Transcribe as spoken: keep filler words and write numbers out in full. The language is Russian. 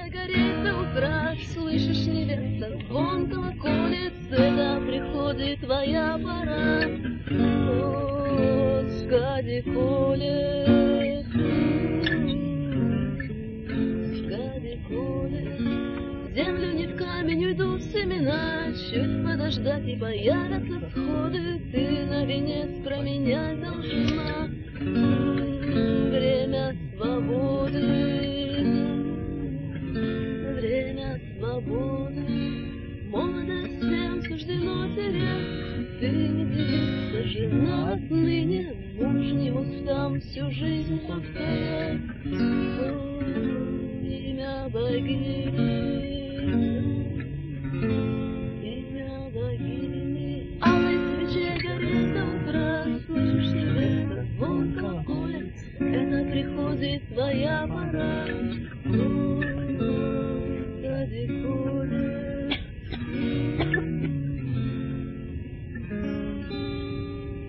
гореть до утра. Слышишь, невеста, звон колоколец, это приходит твоя пора. О, скадиколец, скадиколец. В землю не в камень уйдут семена, чуть подождать и появятся всходы. Ты на венец променять должна время свободы, время свободы. Молодость всем суждено терять, ты не девица, жена отныне, муж не устам всю жизнь повторять. О, имя богини.